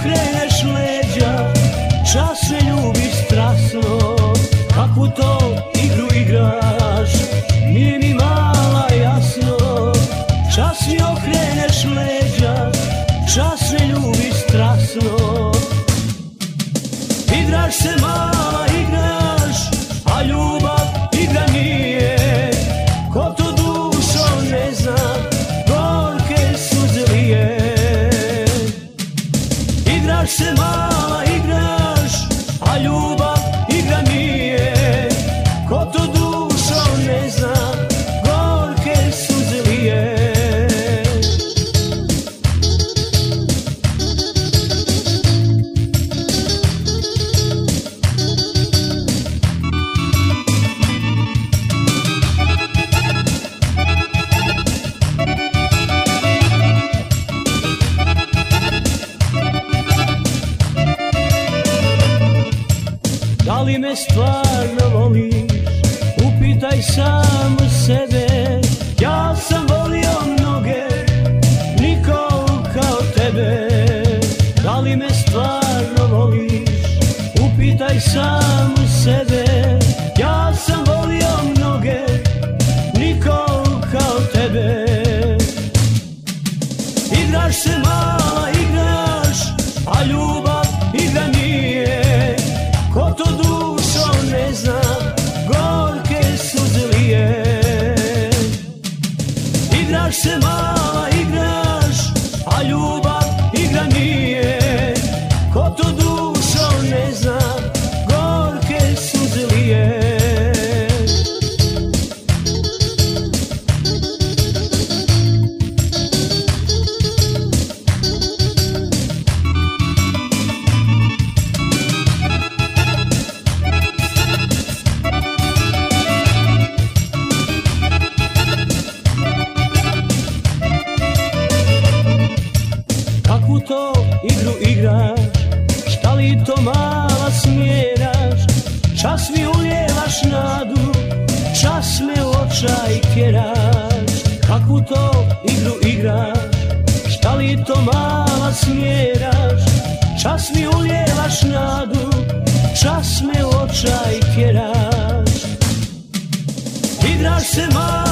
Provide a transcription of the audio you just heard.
okreneš leđa, čas me ljubiš strasno. Kakvu to igru igraš, nije mi mala jasno. Čas mi okreneš leđa, čas me ljubiš strasno. Igraš se mala, igraš, a ljubav igra nije. Ko to dušo ne zna, gorke suze lije. Igraš se mala, igraš, a ljubav igra nije. Ko to dušo ne zna, gorke suze lije. Da li me stvarno voliš, upitaj sam sebe. Ja sam volio mnoge, niko kao tebe. Da li me stvarno voliš, upitaj sam sebe. Ja sam volio mnoge, niko kao tebe. Igraš se mala, igraš, a ljubav igra nije. Ko to dušo ne zna, gorke suze lije. Igraš se mala, igraš, a ljubav igra nije. Ko to dušo ne zna, gorke suze lije. Kakvu to igru igraš, šta li to mala smjeraš? Čas mi ulijevaš nadu, čas me u očaj tjeraš. Kakvu to igru igraš, šta li to mala smjeraš? Čas mi ulijevaš nadu, čas me u očaj tjeraš. Igraš se mala